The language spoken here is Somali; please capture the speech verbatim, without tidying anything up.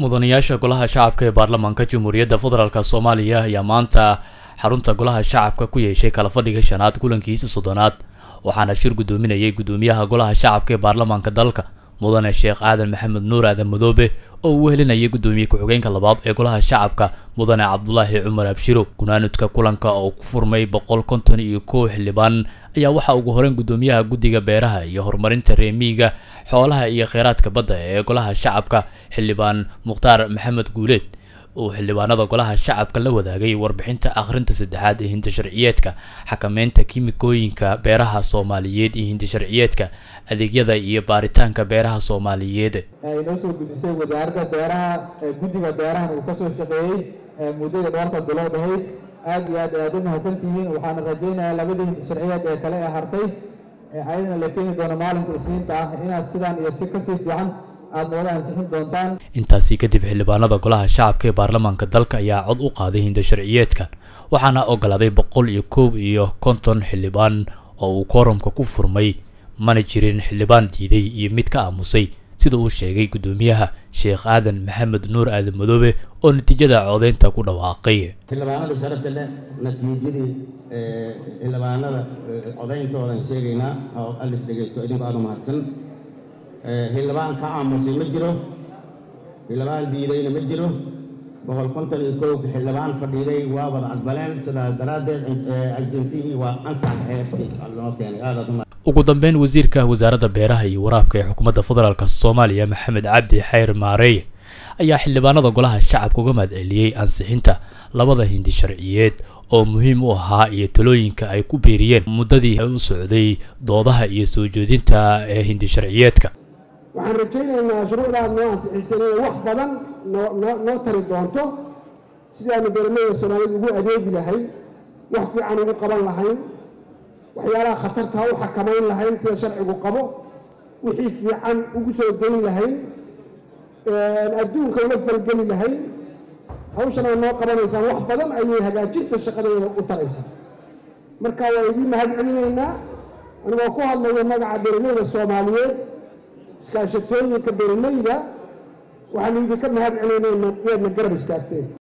mudanayaasha golaha shacabka ee baarlamaanka Jamhuuriyadda Federaalka Soomaaliya ayaa maanta xarunta golaha shacabka ku yeeshay kala fadhiga shanaad kulankiisa soddonaad waxaana shir gudoominayay gudoomiyaha golaha shacabka ee baarlamaanka dalka mudane Sheekh Aadan Maxamed Nuur Aadan Madoobe oo uu helinayay gudoomiye ku-xigeenka labaad ee golaha shacabka mudane Cabdullaahi Cumar Abshiro gunaanadka kulanka oo ku furmay boqol konton iyo kow xildhibaan ayaa waxa ugu horeen gudoomiyaha guddiga beeraha iyo horumarinta reemiga xoolaha iyo kheyraadka badda ee golaha shacabka xildhibaan Mukhtaar Maxamed Guuleed oo xildhibaanada golaha shacabka la wadaagay warbixinta akhrinta saddexaad ee hinta sharciyeedka xakameynta kiimikooyinka beeraha Soomaaliyeed iyo hinta sharciyeedka adeegyada iyo baaritaanka beeraha Soomaaliyeed ay noo soo gudisay wasaaradda beeraha guddiga beeraha uu ka soo shaqeeyay muddada dhowrka bilood ahayd aad iyo aad aad u mahadsantihiin waxaan rajaynayaa labadii hinta sharciyeed ee kale ee hartay ee ayadana la keeni doono maalinka isniinta ah inaad sidaan iyo si kasii fiican aad nooga ansixin doontaan intaasi kadib xildhibaanada golaha shacabka ee baarlamaanka dalka ayaa cod u qaaday hinda sharciyeedkan waxaana ogolaaday boqol iyo kow iyo konton xildhibaan oo uu quorumka ku furmay mana jirin xildhibaan diiday iyo mid ka aamusay sida uu sheegay gudoomiyaha Sheekh Aadan Maxamed Nuur Aadan Madoobe oo natiijada codeynta ku dhawaaqay xildhibaanada sharafta leh natiijadii ee xildhibaanada codeyntoodan sheegaynaa oo alis dhageysto idinku aad u mahadsan xildhibaan ka aamusay ma jiro xildhibaan diidayna ma jiro boqol konton iyo kow xildhibaan fadhiiday waa wada aqbaleen sidaas daraadeed ajintii waa ansax xeertii loo keenay aad u ugu dambeyn wasiirka wasaaradda beeraha iyo waraabka ee xukuumadda federaalka Soomaaliya Maxamed Cabdi Xayr Maareey ayaa xildhibaanada golaha shacabka uga mahadceliyay ansixinta labada hindi sharciyeed oo muhiim u ahaa iyo talooyinka ay ku beeriyeen muddadii ay u socday doodaha iyo soo jeedinta ee hindi sharciyeedka waxaan rajaynaynaa shuruucdaas noo ansixisay wax badan noo tari doonto sidaanu beeraleyda Soomaaliyeed ugu adeegi lahayn wax fiican ugu qaban lahayn waxyaalaha khatarta u xakameyn lahayn sida sharcigu qabo wixii fiican ugu soo deyn lahayn adduunka uga falgeli lahayn hawshan ay noo qabanaysaan wax badan ayay hagaajinta shaqadeeda u taraysaa marka waa idin mahadcelinaynaa anigoo ku hadlayo magaca beeraleyda Soomaaliyeed iskaashatooyinka beeraleyda waxaan idinka mahadcelinaynaa inaad garab istaagteen